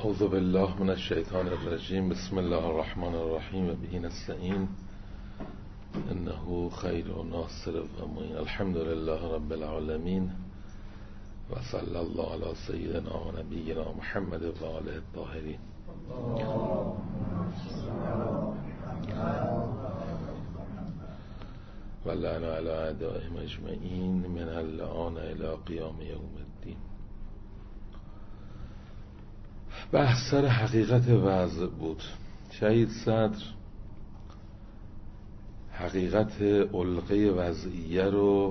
اعوذ بالله من الشیطان الرجیم. بسم الله الرحمن الرحیم و به نستعین انه خیر و ناصر و معین. الحمد لله رب العالمین و صلی الله علی سیدنا و نبینا محمد و آله الطاهرین. و لعن علی اعدائهم اجمعین من الآن الی قیام یوم الدین. بحث سر حقیقت وضع بود. شهید صدر حقیقت علقه وضعیه رو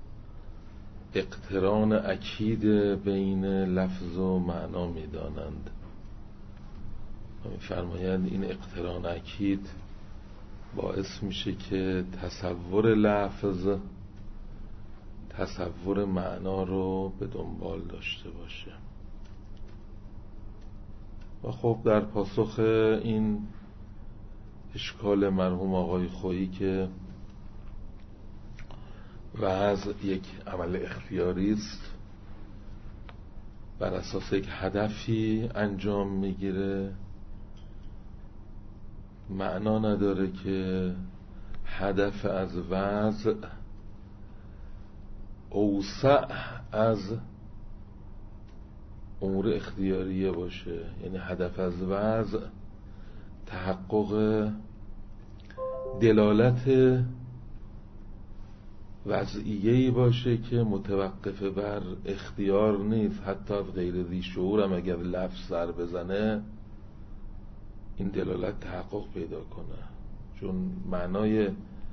اقتران اکید بین لفظ و معنا می‌دانند و می‌فرمایند این اقتران اکید باعث میشه که تصور لفظ تصور معنا رو به دنبال داشته باشه. و خب در پاسخ این اشکال مرحوم آقای خویی که وضع یک عمل اختیاری است، بر اساس یک هدفی انجام میگیره، معنا نداره که هدف از وضع اوسع از امور اختیاریه باشه. یعنی هدف از وضع تحقق دلالت وضعیه‌ای باشه که متوقف بر اختیار نیست. حتی از غیر ذی شعور هم اگر لفظ سر بزنه این دلالت تحقق پیدا کنه، چون معنای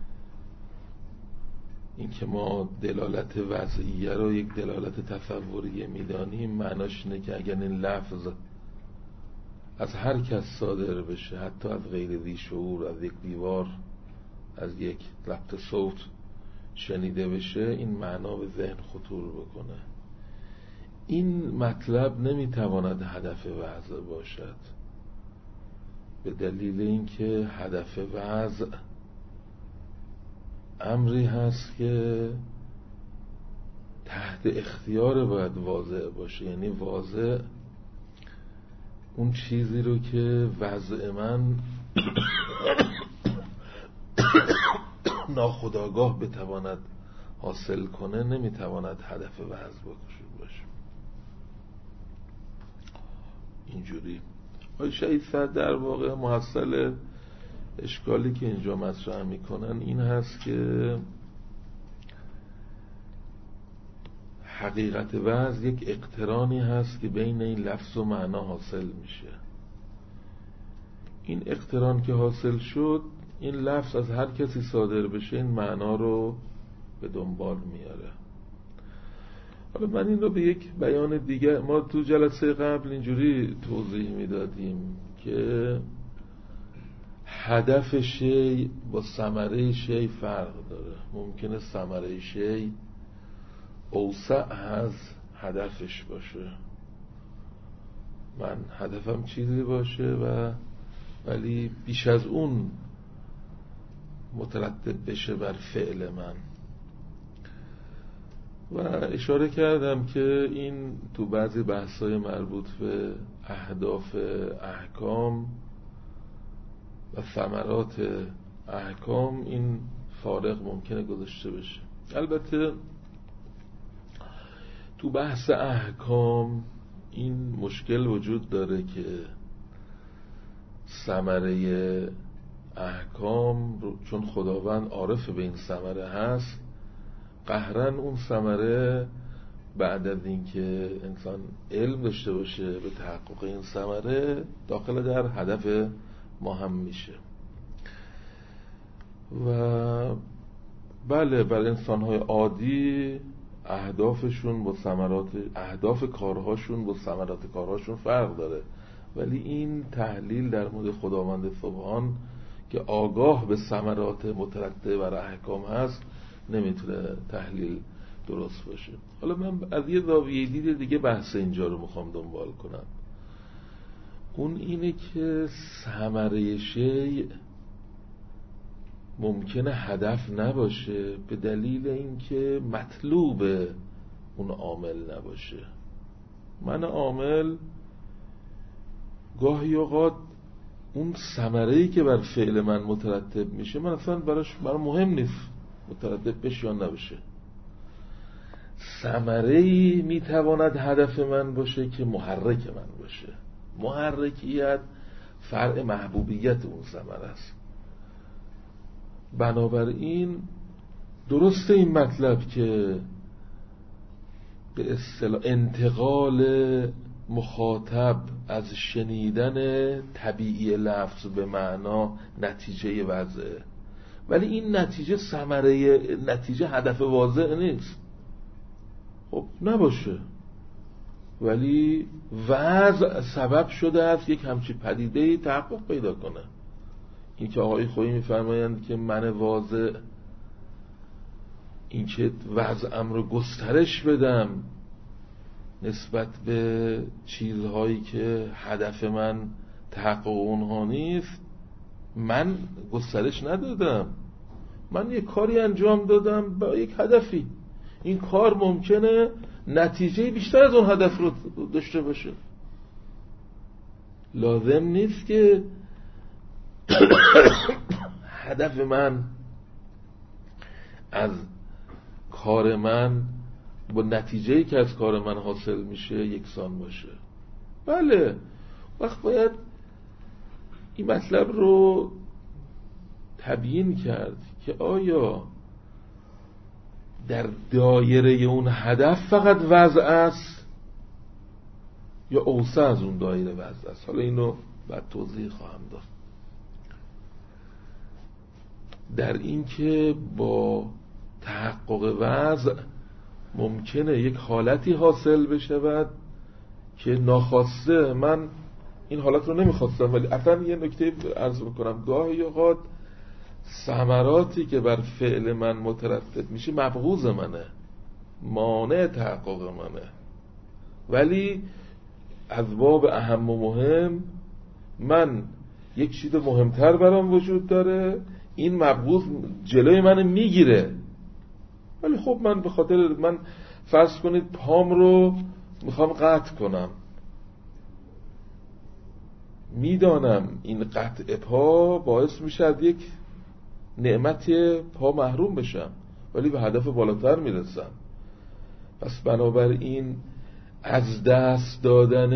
این که ما دلالت وضعیه رو یک دلالت تصوریه میدانیم معناش اینه که اگر این لفظ از هر کس صادر بشه، حتی از غیر ذی شعور، از یک دیوار، از یک ضبط صوت شنیده بشه، این معنا به ذهن خطور بکنه. این مطلب نمیتواند هدف وضع باشد، به دلیل اینکه هدف وضع امری هست که تحت اختیار باید واضع باشه. یعنی واضع اون چیزی رو که وضع من ناخودآگاه بتواند حاصل کنه نمیتواند هدف وضع باشه. اینجوری شهید صدر در واقع محصل اشکالی که اینجا مطرح میکنن این هست که حقیقت وضع یک اقترانی هست که بین این لفظ و معنا حاصل میشه. این اقتران که حاصل شد، این لفظ از هر کسی صادر بشه این معنا رو به دنبال میاره. حالا من این رو به یک بیان دیگه، ما تو جلسه قبل اینجوری توضیح میدادیم که هدف شی با ثمره شی فرق داره. ممکنه ثمره شی اوسع از هدفش باشه. من هدفم چیزی باشه ولی بیش از اون مترتب بشه بر فعل من. و اشاره کردم که این تو بعضی بحث‌های مربوط به اهداف احکام و ثمرات احکام این فارق ممکنه گذاشته بشه. البته تو بحث احکام این مشکل وجود داره که ثمره احکام چون خداوند عارف به این ثمره هست، قهرن اون ثمره بعد از اینکه انسان علم داشته باشه به تحقق این ثمره داخل در هدف ما هم میشه. و بله، برای انسان‌های عادی اهدافشون با ثمرات، اهداف کارهاشون با ثمرات کارهاشون فرق داره، ولی این تحلیل در مورد خداوند سبحان که آگاه به ثمرات مترتب بر احکام هست نمیتونه تحلیل درست باشه. حالا من از یه زاویه دید دیگه بحث اینجا رو میخوام دنبال کنم. اون اینه که ثمره شیء ممکنه هدف نباشه به دلیل اینکه مطلوب اون عامل نباشه. من عامل گاهی اوقات اون ثمره‌ای که بر فعل من مترتب میشه، من اصلا برای مهم نیست مترتب بشه یا نبشه. ثمره‌ای میتواند هدف من باشه که محرک من باشه. محرکیت فرع محبوبیت اون ثمره است. بنابراین درسته این مطلب که به اصطلاح انتقال مخاطب از شنیدن طبیعی لفظ به معنا نتیجه وضعه، ولی این نتیجه ثمره، نتیجه هدف واضح نیست. خب نباشه، ولی وضع سبب شده است یک همچی پدیده‌ای تحقق پیدا کنه. این که آقای خویی می‌فرمایند که من واضع این که وضعم رو گسترش بدم نسبت به چیزهایی که هدف من تحقق اونها نیست، من گسترش ندادم، من یک کاری انجام دادم با یک هدفی. این کار ممکنه نتیجه بیشتر از اون هدف رو داشته باشه. لازم نیست که هدف من از کار من با نتیجه‌ای که از کار من حاصل میشه یکسان باشه. بله، وقت باید این مطلب رو تبیین کرد که آیا در دایره اون هدف فقط وضع است یا اوسع از اون دایره وضع است. حالا اینو بعد توضیح خواهم داد. در این که با تحقق وضع ممکنه یک حالتی حاصل بشود که ناخواسته، من این حالت رو نمیخواستم، ولی اصلا یه نکته عرض میکنم، گاهی اوقات ثمراتی که بر فعل من مترتب میشه مبغوض منه، مانع تحقق منه، ولی از باب اهم و مهم من یک چیز مهمتر برام وجود داره، این مبغوض جلوی منو میگیره. ولی خب من به خاطر من فرض کنید پام رو میخوام قطع کنم، میدانم این قطع پا باعث میشه از یک نعمت پا محروم بشم، ولی به هدف بالاتر میرسم. پس بنابراین از دست دادن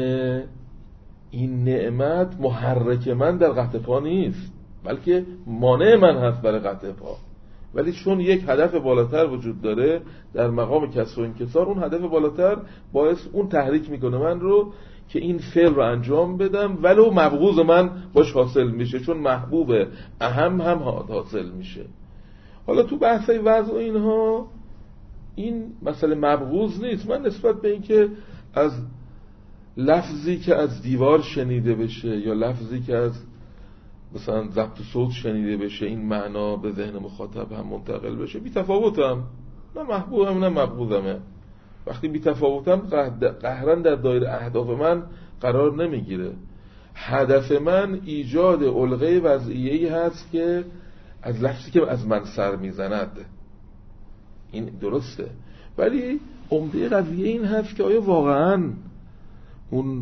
این نعمت محرک من در قطع پا نیست، بلکه مانع من هست برای قطع پا. ولی چون یک هدف بالاتر وجود داره در مقام کسر و انکسار، اون هدف بالاتر باعث اون تحریک میکنه من رو که این فعل رو انجام بدم، ولو مبغوض من باش حاصل میشه، چون محبوب اهم هم حاصل میشه. حالا تو بحث وضع و اینها این مسئله مبغوض نیست. من نسبت به این که از لفظی که از دیوار شنیده بشه یا لفظی که از مثلا ضبط صوت شنیده بشه این معنا به ذهن مخاطب هم منتقل بشه، بی تفاوتم، نه محبوبم نه مبغوضمه. وقتی بی تفاوتم قهرا در دایره اهداف من قرار نمیگیره. هدف من ایجاد علقه وضعیه‌ای هست که از لفظی که از من سر میزند، این درسته، ولی عمده قضیه این هست که آیا واقعا اون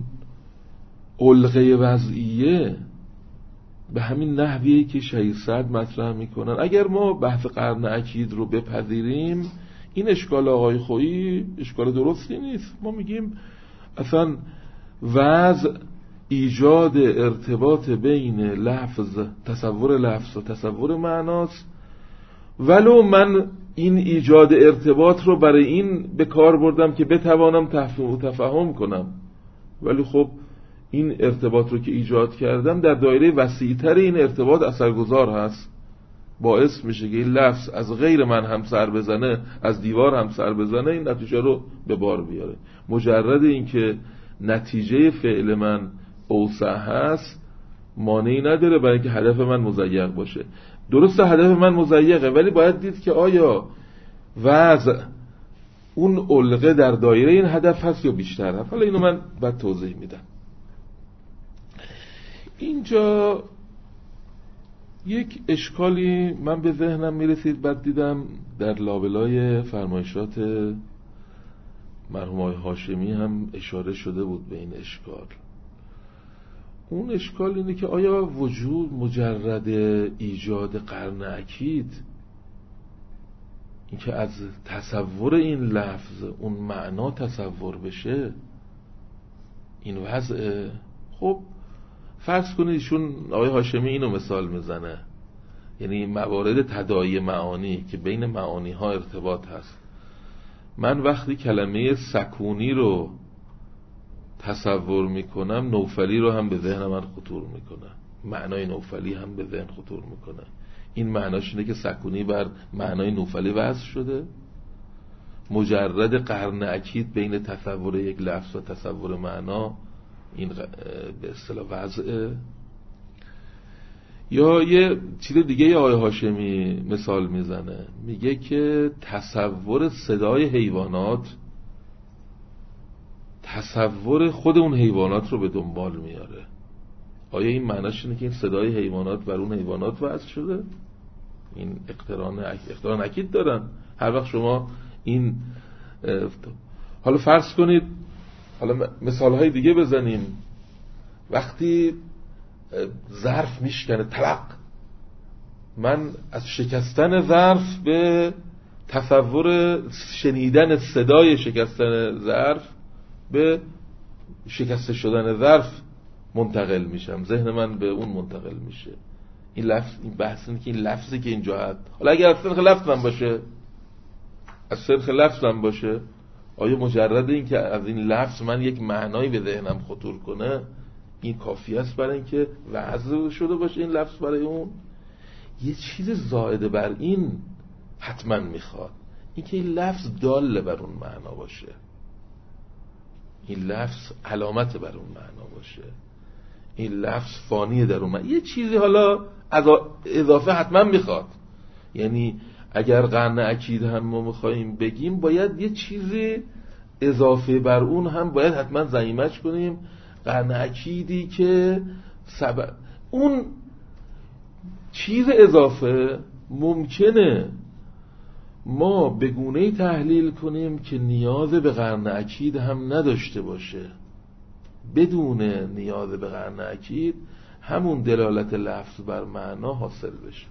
علقه وضعیه به همین نحویه که شهید سعد مطرح میکنن، اگر ما بحث قرن اکید رو بپذیریم، این اشکال آقای خویی اشکال درستی نیست. ما میگیم اصلا وضع ایجاد ارتباط بین لفظ، تصور لفظ و تصور معناست، ولو من این ایجاد ارتباط رو برای این به کار بردم که بتوانم تفهم کنم، ولی خب این ارتباط رو که ایجاد کردم در دایره وسیع‌تر این ارتباط اثرگذار هست، باعث میشه که این لفظ از غیر من هم سر بزنه، از دیوار هم سر بزنه، این نتیجه رو به بار بیاره. مجرد این که نتیجه فعل من اوسع هست مانعی نداره برای اینکه هدف من مضیق باشه. درسته هدف من مضیقه، ولی باید دید که آیا وضع اون علقه در دایره این هدف هست یا بیشتر هست. حالا اینو من بعد توضیح میدم. اینجا یک اشکالی من به ذهنم میرسید، بعد دیدم در لابلای فرمایشات مرحوم آقای هاشمی هم اشاره شده بود به این اشکال. اون اشکال اینه که آیا وجود مجرد ایجاد قرن اکید، این که از تصور این لفظ اون معنا تصور بشه، این وضعه؟ خب فرض کنید ایشون آقای هاشمی اینو مثال میزنه، یعنی موارد تداعی معانی که بین معانی ها ارتباط هست. من وقتی کلمه سکونی رو تصور میکنم، نوفلی رو هم به ذهن من خطور میکنه، معنای نوفلی هم به ذهن خطور میکنه. این معناش اینه که سکونی بر معنای نوفلی وضع شده. مجرد قرن اکید بین تصور یک لفظ و تصور معنا، این به اصطلاح وضعه. یا یه چیز دیگه آقای هاشمی مثال میزنه، میگه که تصور صدای حیوانات تصور خود اون حیوانات رو به دنبال میاره. آیا این معناش اینه که این صدای حیوانات بر اون حیوانات وضع شده؟ این اقتران اکید دارن. هر وقت شما این حالا فرض کنید، حالا مثالهای دیگه بزنیم، وقتی ظرف میشکنه طبق، من از شکستن ظرف به تصور شنیدن صدای شکستن ظرف به شکسته شدن ظرف منتقل میشم، ذهن من به اون منتقل میشه. این لفظ، این بحث اینه که این لفظی که اینجا هست، حالا اگر از سرخ لفظ من باشه، آیا مجرد این که از این لفظ من یک معنایی به ذهنم خطور کنه این کافی است برای اینکه وضع شده باشه این لفظ برای اون؟ یه چیز زائد بر این حتما میخواد، این که این لفظ دال بر اون معنا باشه، این لفظ علامت بر اون معنا باشه، این لفظ فانی در اون معنا. یه چیزی حالا اضافه حتما میخواد. یعنی اگر قرن اکید هم ما میخواییم بگیم، باید یه چیزی اضافه بر اون هم باید حتما ضمیمش کنیم. قرن اکیدی که اون چیز اضافه ممکنه ما به گونه‌ای تحلیل کنیم که نیاز به قرن اکید هم نداشته باشه. بدون نیاز به قرن اکید همون دلالت لفظ بر معنا حاصل بشه.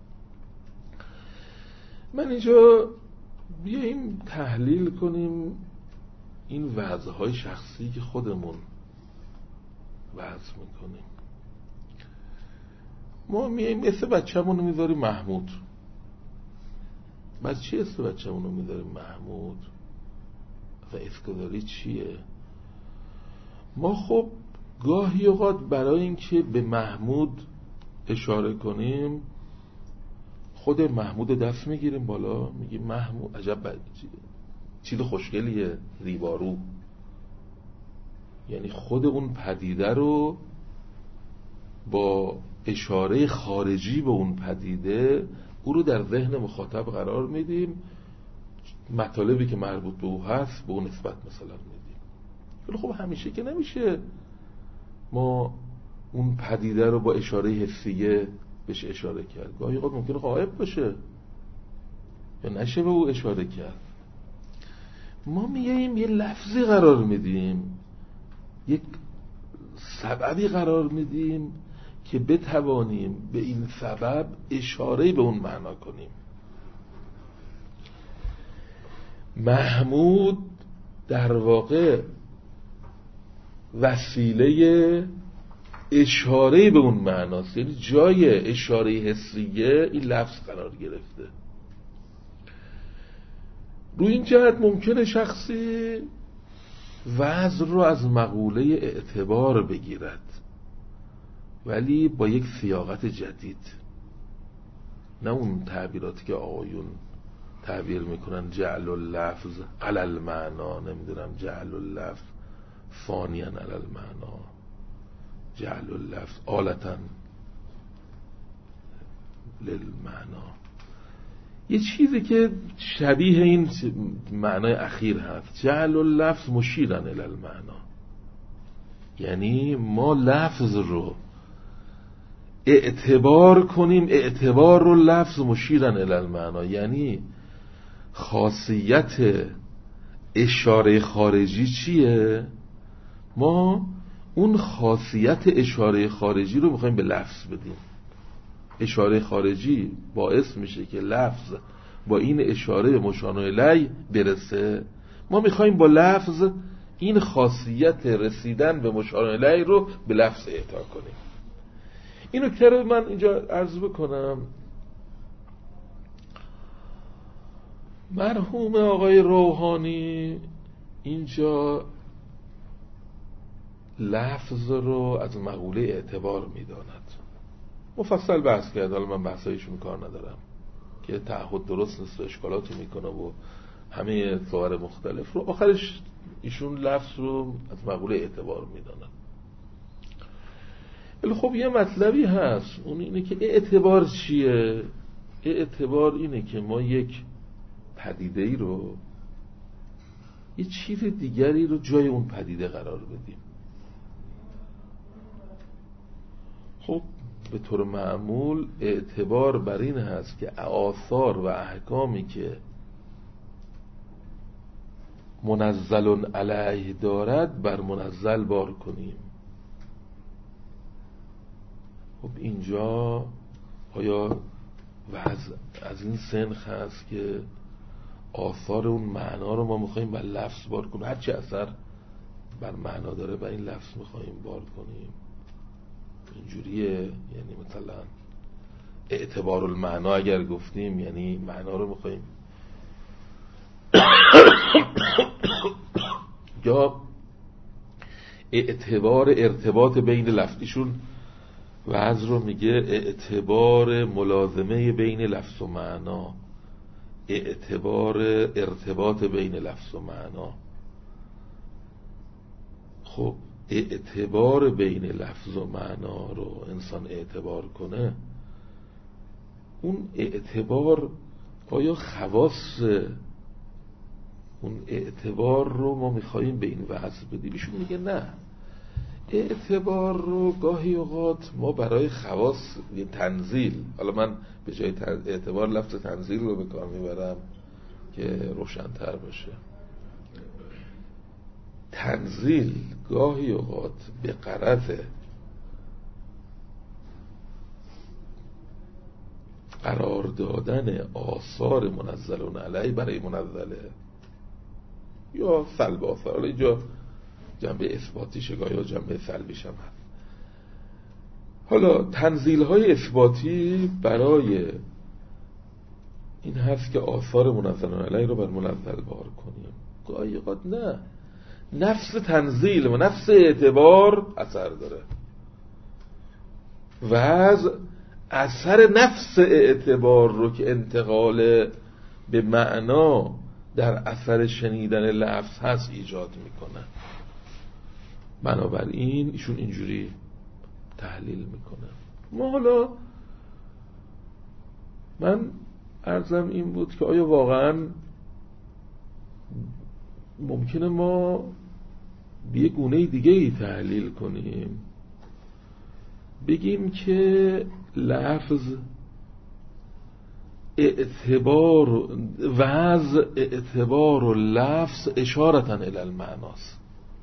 من اینجا بیاییم تحلیل کنیم این وضعهای شخصی که خودمون وضع میکنیم. ما میاییم اسم بچه‌مون رو میذاریم محمود. بعد چی اسم بچه‌مون رو میذاریم محمود؟ و اسمگذاری چیه؟ ما خب گاهی اوقات برای اینکه به محمود اشاره کنیم خود محمود دست میگیریم بالا، میگیم محمود عجب چیز خوشگلیه، زیبارو. یعنی خود اون پدیده رو با اشاره خارجی به اون پدیده او رو در ذهن مخاطب قرار میدیم، مطالبی که مربوط به او هست به اون نسبت مثلا میدیم. ولی خب همیشه که نمیشه ما اون پدیده رو با اشاره حسیه بهش اشاره کرد. گاهی اوقات ممکنه غایب باشه یا نشه به او اشاره کرد. ما میاییم یه لفظی قرار میدیم، یک سببی قرار میدیم که بتوانیم به این سبب اشاره به اون معنا کنیم. محمود در واقع وسیله اشاره به اون معناست، یعنی جای اشاره حسیه این لفظ قرار گرفته. روی این جهت ممکنه شخصی وضع رو از مقوله اعتبار بگیرد، ولی با یک سیاقت جدید، نه اون تعبیراتی که آقایون تعبیر میکنن جعل اللفظ علی المعنا، نمیدونم جعل اللفظ فانیا علی المعنا، جعل اللفظ آلتا للمعنا. یه چیزی که شبیه این معنای اخیر هست، جعل اللفظ مشیرا الی المعنا، یعنی ما لفظ رو اعتبار کنیم، اعتبار رو لفظ مشیرا الی المعنا، یعنی خاصیت اشاره خارجی چیه؟ ما اون خاصیت اشاره خارجی رو میخوایم به لفظ بدیم. اشاره خارجی باعث میشه که لفظ با این اشاره مشار الیه برسه. ما میخوایم با لفظ این خاصیت رسیدن به مشار الیه رو به لفظ اعطا کنیم. این نکته رو من اینجا عرض بکنم. مرحوم آقای روحانی اینجا لفظ رو از مقوله اعتبار میداند. مفصل بحث کرد، حالا من بحثایشون کار ندارم که تعهد درست نیست و اشکالاتی میکنه و همه صور مختلف رو. آخرش ایشون لفظ رو از مقوله اعتبار میداند. ولی خب یه مطلبی هست، اون اینه که اعتبار چیه؟ اعتبار اینه که ما یک پدیده ای رو، یه چیز دیگری رو جای اون پدیده قرار بدیم. خب به طور معمول اعتبار بر این هست که آثار و احکامی که منزل علیه دارد بر منزل بار کنیم. خب اینجا آیا از این سنخ هست که آثار اون معنا رو ما میخواییم بر لفظ بار کنیم، هرچی اثر بر معنا داره بر این لفظ میخواییم بار کنیم؟ اینجوریه؟ یعنی مثلا اعتبار المعنا اگر گفتیم یعنی معنا رو میخواییم یا اعتبار ارتباط بین لفظیشون وضع رو میگه اعتبار ملازمه بین لفظ و معنا، اعتبار ارتباط بین لفظ و معنا. خب اعتبار بین لفظ و معنا رو انسان اعتبار کنه، اون اعتبار آیا خواص اون اعتبار رو ما میخواییم به این وضع بدیم؟ ایشون میگه نه، اعتبار رو گاهی اوقات ما برای خواص تنزیل، حالا من به جای اعتبار لفظ تنزیل رو به کار میبرم که روشن‌تر باشه. تنزیل گاهی اوقات به غرض قرار دادن آثار منزلون علیه برای منزله یا سلب آثار، حالا اینجا جنبه اثباتیشه گاهی یا جنبه سلبیش هم هست. حالا تنزیل های اثباتی برای این هست که آثار منزلون علیه رو بر منزل بار کنیم. گاهی اوقات نه، نفس تنزیل و نفس اعتبار اثر داره و از اثر نفس اعتبار رو که انتقال به معنا در اثر شنیدن لفظ هست ایجاد میکنه. بنابراین ایشون اینجوری تحلیل میکنه. ما حالا من عرضم این بود که آیا واقعا ممکنه ما به یه گونه دیگه ای تحلیل کنیم، بگیم که لفظ اعتبار وضع اعتبار و لفظ اشارتن الی المعناست.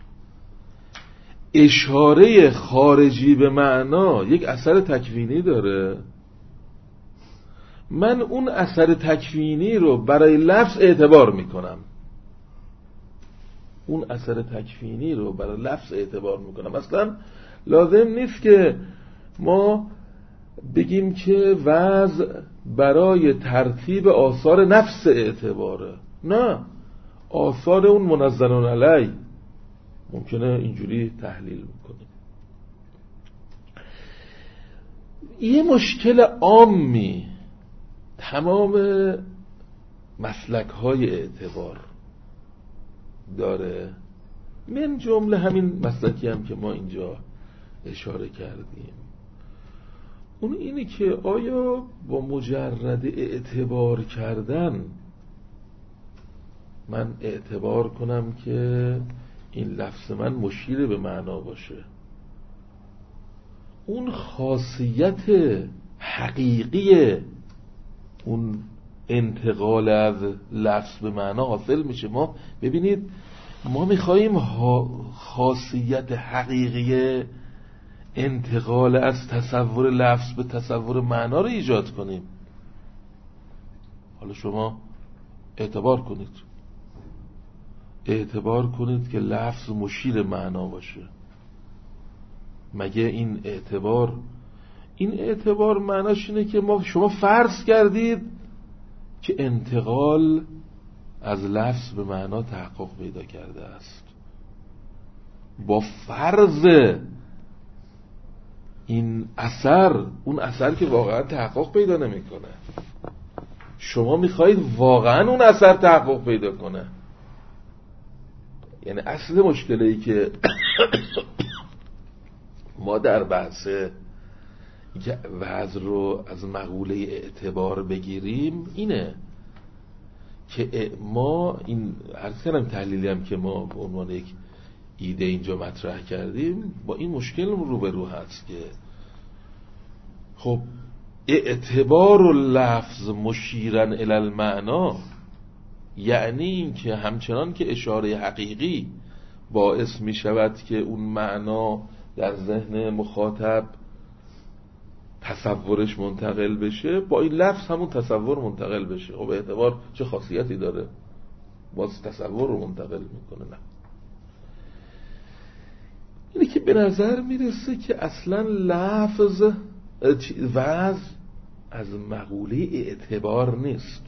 اشاره خارجی به معنا یک اثر تکوینی داره، من اون اثر تکوینی رو برای لفظ اعتبار میکنم. اون اثر تکوینی رو برای لفظ اعتبار میکنم. اصلا لازم نیست که ما بگیم که وضع برای ترتیب آثار نفس اعتباره، نه، آثار اون منزلون علی ممکنه اینجوری تحلیل بکنیم. یه مشکل عامی تمام مسلک های اعتبار داره، من جمله همین مسلکی هم که ما اینجا اشاره کردیم، اون اینه که آیا با مجرد اعتبار کردن من اعتبار کنم که این لفظ من مشیر به معنا باشه، اون خاصیت حقیقی اون انتقال از لفظ به معنا حاصل میشه؟ ما ببینید ما میخواییم خاصیت حقیقی انتقال از تصور لفظ به تصور معنا رو ایجاد کنیم. حالا شما اعتبار کنید که لفظ مشیر معنا باشه. مگه این اعتبار معناش اینه که شما فرض کردید که انتقال از لفظ به معنا تحقق پیدا کرده است. با فرض این اون اثر که واقعا تحقق پیدا نمیکنه، شما میخواهید واقعا اون اثر تحقق پیدا کنه. یعنی اصل مشکلی که ما در بحث وضع رو از مقوله اعتبار بگیریم اینه که ما این عرض کردم تحلیلی هم که ما به عنوان یک ایده اینجا مطرح کردیم با این مشکل روبرو هست که خب اعتبار و لفظ مشیرن الی المعنا، یعنی این که همچنان که اشاره حقیقی باعث می شود که اون معنا در ذهن مخاطب تصورش منتقل بشه، با این لفظ همون تصور منتقل بشه. خب اعتبار چه خاصیتی داره؟ باز تصور رو منتقل میکنه. نه، اینه که به نظر میرسه که اصلا لفظ وضع از مقوله اعتبار نیست،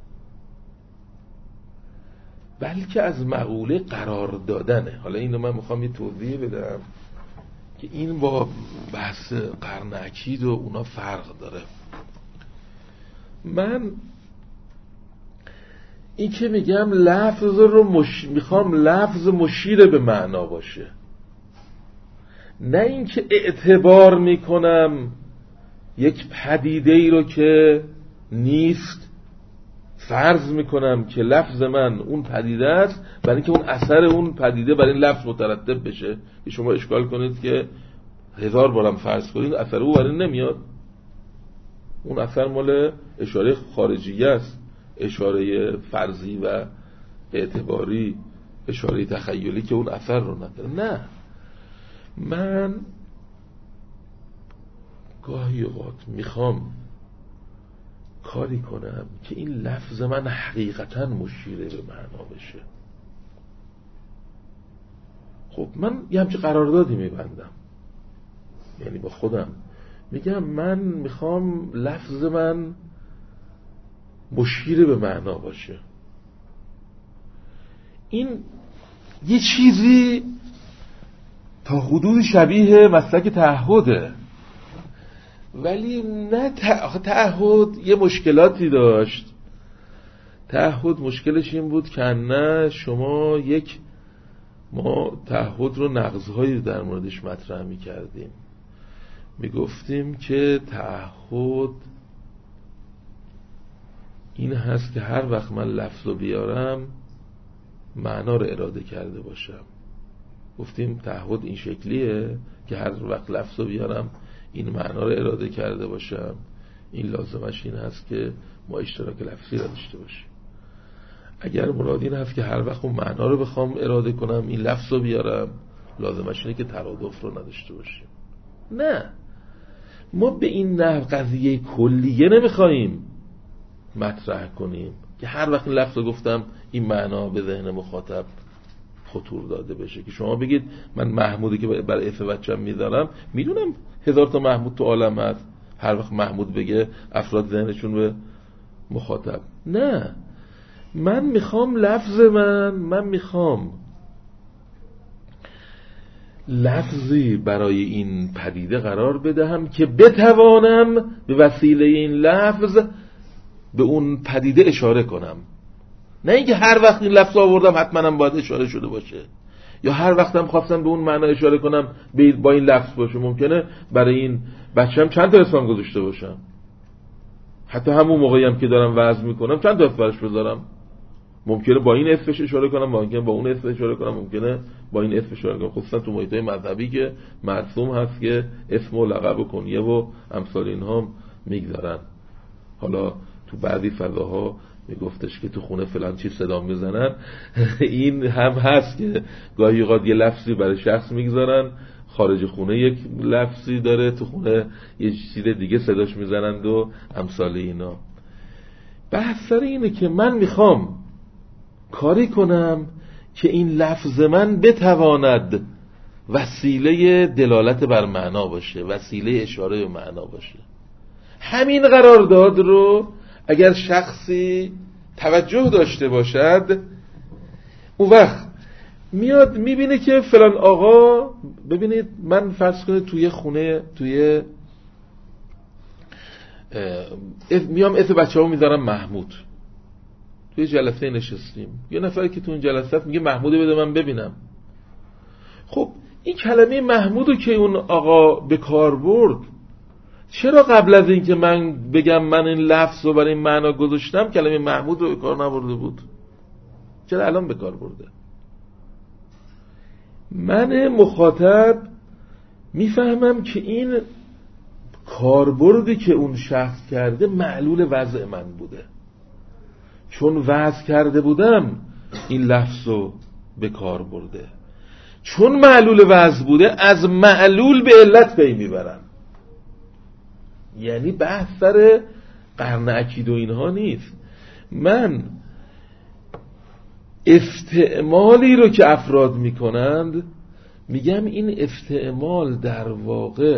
بلکه از مقوله قرار دادنه. حالا اینو من میخوام یه توضیح بدم که این با بحث قرن اکید و اونا فرق داره. من این که میگم لفظ رو میخوام لفظ مشیر به معنا باشه، نه این که اعتبار میکنم یک پدیده ای رو که نیست فرض میکنم که لفظ من اون پدیده است، برای اینکه اون اثر اون پدیده برای این لفظ مترتب بشه. که شما اشکال کنید که 1000 بارم فرض کنید اثر او برای نمیاد. اون اثر مال اشاره خارجی است، اشاره فرضی و اعتباری، اشاره تخیلی که اون اثر رو نداره. نه، من گاهی اوقات میخوام کاری کنم که این لفظ من حقیقتا مشیر به معنا بشه. خب من یه همچه قراردادی میبندم، یعنی با خودم میگم من میخوام لفظ من مشیر به معنا باشه. این یه چیزی تا حدود شبیه مسلک تعهده، ولی نه تعهد یه مشکلاتی داشت. تعهد مشکلش این بود که نه شما ما تعهد رو نقض‌هایی در موردش مطرح می‌کردیم. میگفتیم که تعهد این هست که هر وقت من لفظ رو بیارم معنا رو اراده کرده باشم. گفتیم تعهد این شکلیه که هر وقت لفظ رو بیارم این معنا رو اراده کرده باشم. این لازمش این هست که ما اشتراک لفظی رو داشته باشیم. اگر مراد این هست که هر وقت اون معنا رو بخوام اراده کنم این لفظ رو بیارم، لازمش اینه که ترادف رو نداشته باشیم. نه، ما به این نحو قضیه کلیه نمیخواییم مطرح کنیم که هر وقت این لفظ رو گفتم این معنا به ذهن مخاطب خطور داده بشه. که شما بگید من محمودی که برای اسم بچه‌م میذارم میدونم 1000 تا محمود تو عالم هست، هر وقت محمود بگه افراد ذهنشون به مخاطب. نه، من میخوام من میخوام لفظی برای این پدیده قرار بدهم که بتوانم به وسیله این لفظ به اون پدیده اشاره کنم. نه اینکه هر وقت این لفظ آوردم حتما هم باید اشاره شده باشه، یا هر وقتم خواستم به اون معنا اشاره کنم با این لفظ باشه. ممکنه برای این بچه‌م چند تا اسم گذاشته باشم، حتی همون موقعی هم که دارم وعظ میکنم چند تا اسم براش بذارم. ممکنه با این اسمش اشاره کنم، ممکنه با اون اسم اشاره کنم، ممکنه با این اسم اشاره کنم. خصوصا تو محیطای مذهبی که مرسوم هست که اسم و لقب و کنیه و امثال اینها میگذارن. حالا تو بعضی فضاها میگفتش که تو خونه فلان چی صدا میزنن. این هم هست که گاهی اوقات یه لفظی برای شخص میگذارن، خارج خونه یک لفظی داره، تو خونه یه چیز دیگه صداش میزنند و امثال اینا. بحث سر اینه که من میخوام کاری کنم که این لفظ من بتواند وسیله دلالت بر معنا باشه، وسیله اشاره به معنا باشه. همین قرارداد رو اگر شخصی توجه داشته باشد، اون وقت میاد میبینه که فلان آقا، ببینید من فرض کنید توی خونه، توی میام اسم بچه ها میذارم محمود، توی جلسه نشستیم، یه نفری که تو اون جلسه میگه محمودو بده من ببینم. خب این کلمه محمودو که اون آقا به کار برد، چرا قبل از این که من بگم من این لفظ رو برای این معنا گذاشتم کلمه محمود رو به کار نبرده بود؟ چرا الان به کار برده؟ من مخاطب میفهمم که این کاربردی که اون شخص کرده معلول وضع من بوده، چون وضع کرده بودم این لفظ رو به کار برده، چون معلول وضع بوده از معلول به علت پی میبرم. یعنی بحث سر قرن اکید و اینها نیست. من استعمالی رو که افراد میکنند میگم این استعمال در واقع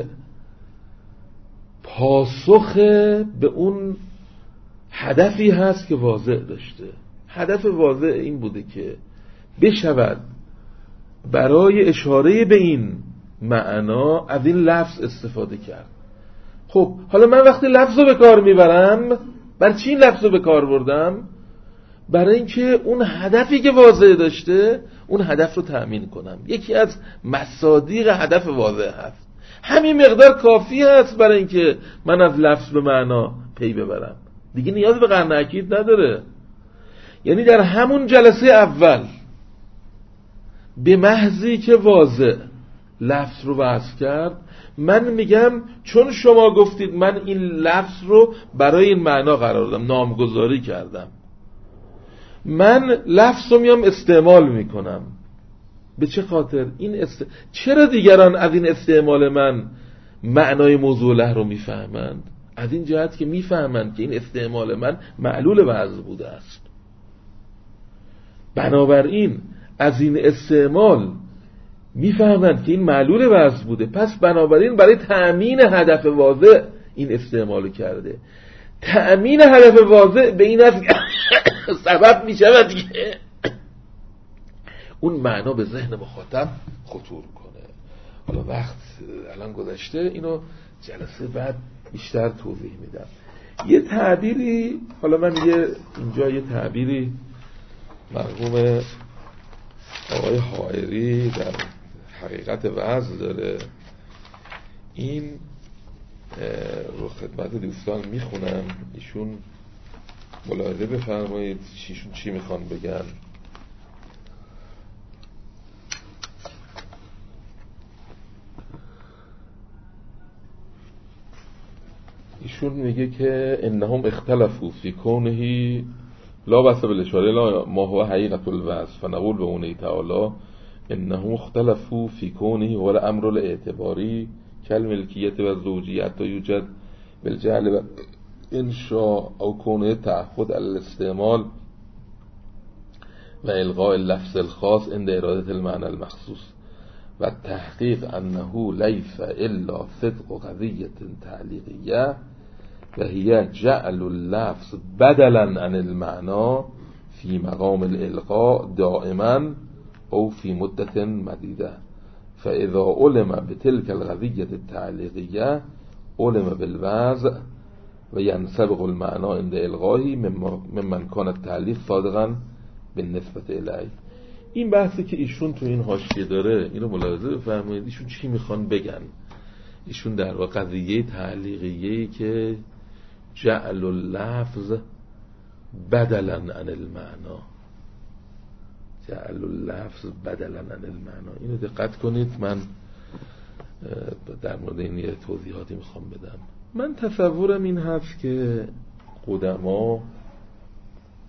پاسخ به اون هدفی هست که واضح داشته. هدف واضح این بوده که بشود برای اشاره به این معنا از این لفظ استفاده کرد. خب حالا من وقتی لفظ رو به کار میبرم، برای چی این لفظ رو به کار بردم؟ برای اینکه اون هدفی که واضح داشته اون هدف رو تأمین کنم. یکی از مصادیق هدف واضح هست، همین مقدار کافی هست برای اینکه من از لفظ به معنا پی ببرم، دیگه نیاز به قرن اکید نداره. یعنی در همون جلسه اول به محضی که واضح لفظ رو وضع کرد، من میگم چون شما گفتید من این لفظ رو برای این معنا قرار دادم، نامگذاری کردم، من لفظ رو میام استعمال میکنم. به چه خاطر؟ چرا دیگران از این استعمال من معنای موضوع له رو میفهمند؟ از این جهت که میفهمند که این استعمال من معلول وضع بوده است. بنابراین از این استعمال میفهمند که این معلول وضع بوده، پس بنابراین برای تأمین هدف واضح این استعمال کرده. تأمین هدف واضح به این است سبب میشود که اون معنا به ذهن مخاطب خطور کنه. حالا وقت الان گذشته، اینو جلسه بعد بیشتر توضیح میدم. یه تعبیری، حالا من اینجا یه تعبیری مرحوم آقای حائری در حقیقت وضع داره، این رو خدمت دوستان میخونم، ایشون ملاحظه بفرمایید ایشون چی میخوان بگن. ایشون میگه که انهم اختلفوا فی کونه لا بس بالاشاره لا ما هو حقیقت الوصف فنقول به اونه تعالی انهم اختلفوا فی کونه هو الامر الاعتباری کالملکیت و زوجیت و یوجد بالجهل و انشاء او کونه تعهد الاستعمال و الغاء اللفظ الخاص عند اراده المعنى المخصوص و تحقیق انه لیس الا صدق قضیه تعلیقیه و هي جعل اللفظ بدلا عن المعنى في مقام الالغاء دائما او في مدة مديدة فاذا علم بتلك القضية التعليقية علم بالوضع و ينسبق المعنى عند الغائه ممن كان التعليق صادقا بالنسبة الیه. این بحثی که ایشون تو این حاشیه داره، اینو ملاحظه بفرمایید ایشون چی میخوان بگن. ایشون در واقع قضیه تعلیقیه‌ای که جعل اللفظ بدلا عن المعنى، جعل اللفظ بدلا عن المعنى، اینو دقت کنید. من در مورد این یه توضیحاتی میخوام بدم. من تصورم این هست که قدما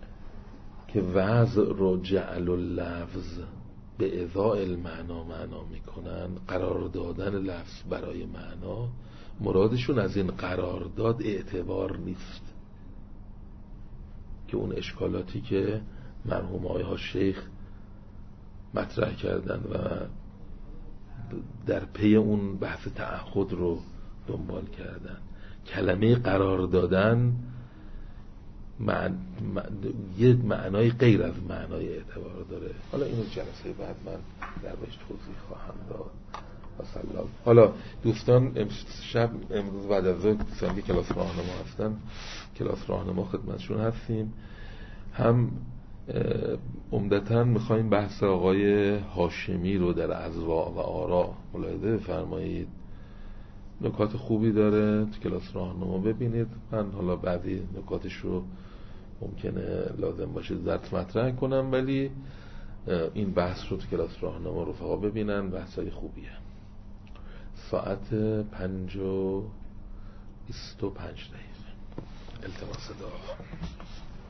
که وضع رو جعل اللفظ به اضاء المعنا معنا میکنن، قرار دادن لفظ برای معنا، مرادشون از این قرارداد اعتبار نیست که اون اشکالاتی که مرحوم آقای شیخ مطرح کردن و در پی اون بحث تعهد رو دنبال کردن. کلمه قرار دادن یه معنای غیر از معنای اعتبار داره. حالا اینو جلسه بعد من در بهش توضیح خواهم داد. حالا دوستان امروز بعد از ظهر دوستان که کلاس راهنما هستن، کلاس راهنما خدمتشون هستیم. هم عمدتاً میخوایم بحث آقای هاشمی رو در اذواق و آرا ملاحظه بفرمایید. نکات خوبی داره، تو کلاس راهنما ببینید. من حالا بعضی نکاتش رو ممکنه لازم باشه زرد مطرح کنم، ولی این بحث رو تو کلاس راهنما رفقا ببینن، بحثای خوبیه. ساعت 5:25 التماس دعا.